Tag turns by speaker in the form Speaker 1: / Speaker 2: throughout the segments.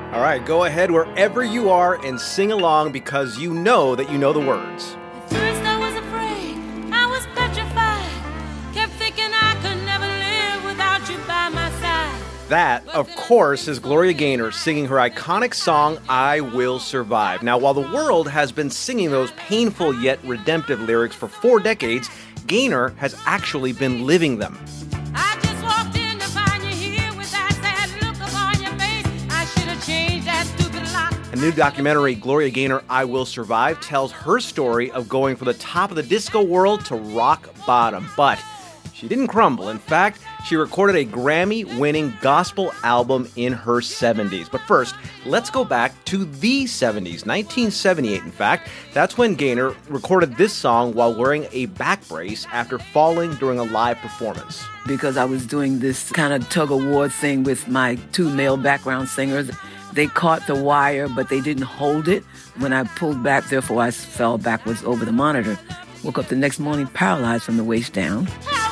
Speaker 1: All right, go ahead wherever you are and sing along because you know that you know the words.
Speaker 2: At first I was afraid, I was petrified, kept thinking I could never live without you by my side.
Speaker 1: That, of course, is Gloria Gaynor singing her iconic song, I Will Survive. Now, while the world has been singing those painful yet redemptive lyrics for 4 decades, Gaynor has actually been living them.
Speaker 2: I just walked in to find you here with that sad look upon your face. I should have changed that stupid lock.
Speaker 1: A new documentary, Gloria Gaynor, I Will Survive, tells her story of going from the top of the disco world to rock bottom. But she didn't crumble. In fact, she recorded a Grammy-winning gospel album in her 70s. But first, let's go back to the 70s, 1978, in fact. That's when Gaynor recorded this song while wearing a back brace after falling during a live performance.
Speaker 3: Because I was doing this kind of tug-of-war thing with my 2 male background singers. They caught the wire, but they didn't hold it. When I pulled back, therefore, I fell backwards over the monitor. Woke up the next morning paralyzed from the waist down.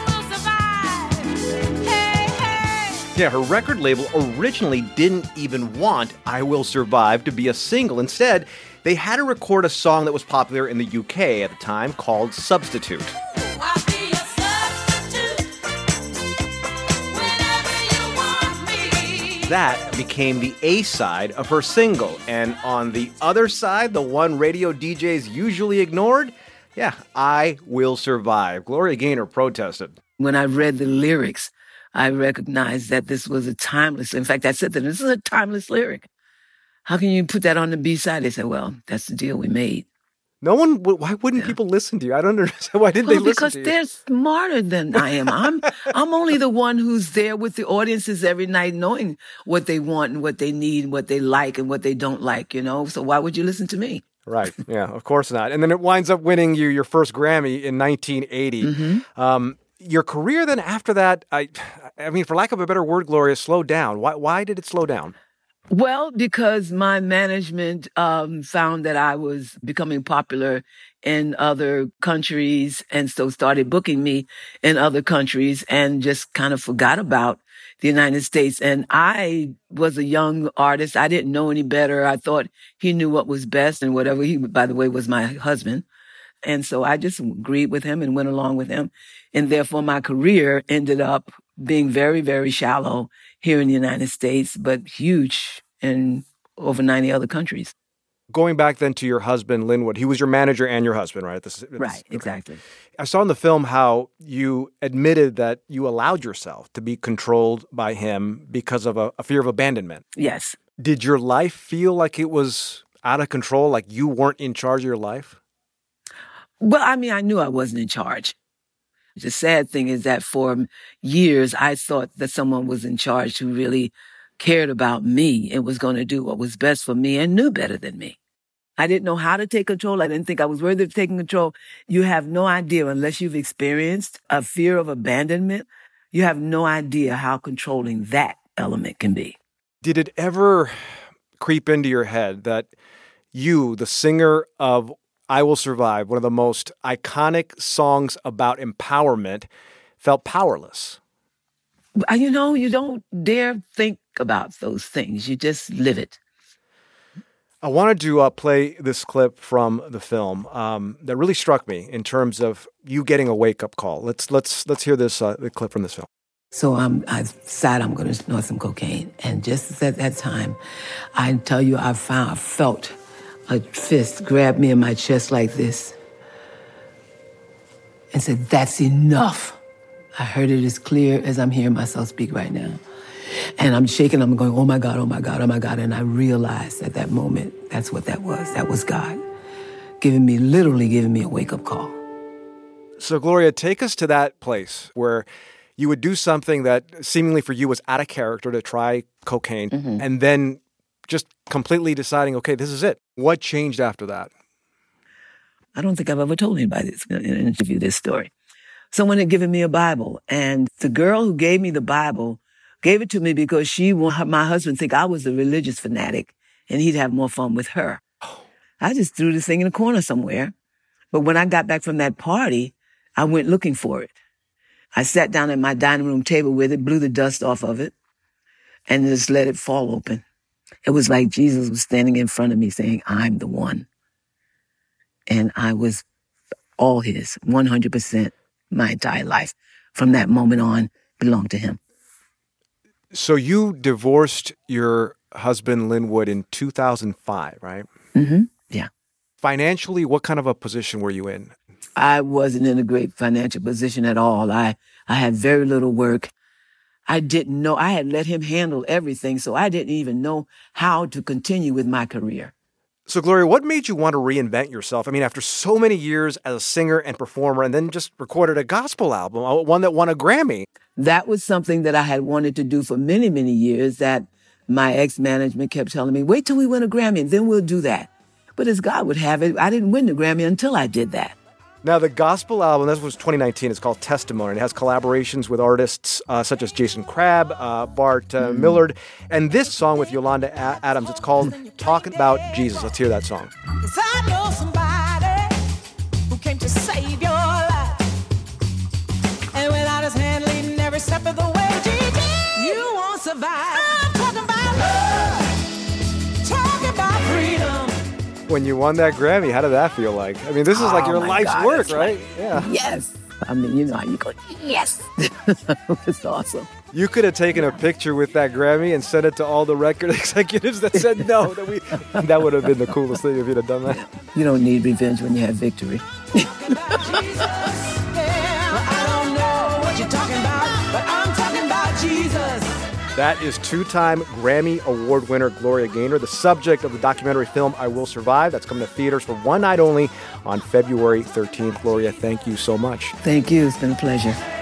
Speaker 1: Yeah, her record label originally didn't even want I Will Survive to be a single. Instead, they had to record a song that was popular in the UK at the time called Substitute. That became the A-side of her single. And on the other side, the one radio DJs usually ignored, yeah, I Will Survive. Gloria Gaynor protested.
Speaker 3: When I read the lyrics, I recognized that this was a timeless. In fact, I said that this is a timeless lyric. How can you put that on the B-side? They said, well, that's the deal we made.
Speaker 1: No one, why wouldn't people listen to you? I don't understand. Why didn't they listen to you?
Speaker 3: Because they're smarter than I am. I'm only the one who's there with the audiences every night knowing what they want and what they need and what they like and what they don't like, you know? So why would you listen to me?
Speaker 1: Right. Yeah, of course not. And then it winds up winning you your first Grammy in 1980. Mm-hmm. Your career then after that, I mean, for lack of a better word, Gloria, slowed down. Why did it slow down?
Speaker 3: Well, because my management found that I was becoming popular in other countries and so started booking me in other countries and just kind of forgot about the United States. And I was a young artist. I didn't know any better. I thought he knew what was best and whatever. He, by the way, was my husband. And so I just agreed with him and went along with him. And therefore, my career ended up being very, very shallow here in the United States, but huge in over 90 other countries.
Speaker 1: Going back then to your husband, Linwood, he was your manager and your husband, right?
Speaker 3: Right, exactly.
Speaker 1: I saw in the film how you admitted that you allowed yourself to be controlled by him because of a fear of abandonment.
Speaker 3: Yes.
Speaker 1: Did your life feel like it was out of control, like you weren't in charge of your life?
Speaker 3: Well, I mean, I knew I wasn't in charge. The sad thing is that for years, I thought that someone was in charge who really cared about me and was going to do what was best for me and knew better than me. I didn't know how to take control. I didn't think I was worthy of taking control. You have no idea unless you've experienced a fear of abandonment. You have no idea how controlling that element can be.
Speaker 1: Did it ever creep into your head that you, the singer of I Will Survive, one of the most iconic songs about empowerment, felt powerless?
Speaker 3: You know, you don't dare think about those things. You just live it.
Speaker 1: I wanted to play this clip from the film that really struck me in terms of you getting a wake-up call. Let's hear this the clip from this film.
Speaker 3: So I decided I'm going to snort some cocaine. And just at that time, I tell you, I felt a fist grab me in my chest like this and said, that's enough. I heard it as clear as I'm hearing myself speak right now. And I'm shaking, I'm going, oh my God, oh my God, oh my God. And I realized at that moment, that's what that was. That was God literally giving me a wake-up call.
Speaker 1: So Gloria, take us to that place where you would do something that seemingly for you was out of character to try cocaine, and then just completely deciding, okay, this is it. What changed after that?
Speaker 3: I don't think I've ever told anybody in an interview this story. Someone had given me a Bible, and the girl who gave me the Bible gave it to me because she wanted my husband to think I was a religious fanatic, and he'd have more fun with her. I just threw the thing in a corner somewhere. But when I got back from that party, I went looking for it. I sat down at my dining room table with it, blew the dust off of it, and just let it fall open. It was like Jesus was standing in front of me saying, I'm the one. And I was all his, 100%, my entire life. From that moment on, belonged to him.
Speaker 1: So you divorced your husband, Linwood, in 2005, right?
Speaker 3: Mm-hmm. Yeah.
Speaker 1: Financially, what kind of a position were you in?
Speaker 3: I wasn't in a great financial position at all. I had very little work. I didn't know. I had let him handle everything, so I didn't even know how to continue with my career.
Speaker 1: So, Gloria, what made you want to reinvent yourself? I mean, after so many years as a singer and performer, and then just recorded a gospel album, one that won a Grammy.
Speaker 3: That was something that I had wanted to do for many, many years, that my ex-management kept telling me, wait till we win a Grammy and then we'll do that. But as God would have it, I didn't win the Grammy until I did that.
Speaker 1: Now, the gospel album, this was 2019, it's called Testimony. It has collaborations with artists such as Jason Crabb, Bart Millard, and this song with Yolanda Adams, it's called Talking About Jesus. Let's hear that song.
Speaker 2: 'Cause I know somebody who came to save your life. And without his hand leading every step of the way, Jesus, you won't survive. I'm talking about love, talking about freedom.
Speaker 1: When you won that Grammy, how did that feel like? I mean, this is like your life's work, right? Yeah.
Speaker 3: Yes. I mean, you know how you go, yes. It's awesome.
Speaker 1: You could have taken a picture with that Grammy and sent it to all the record executives that said no. That would have been the coolest thing if you'd have done that.
Speaker 3: You don't need revenge when you have victory.
Speaker 2: Talking about Jesus. Yeah, I don't know what you're talking about, but I'm talking about Jesus.
Speaker 1: That is two-time Grammy Award winner Gloria Gaynor, the subject of the documentary film I Will Survive. That's coming to theaters for one night only on February 13th. Gloria, thank you so much.
Speaker 3: Thank you. It's been a pleasure.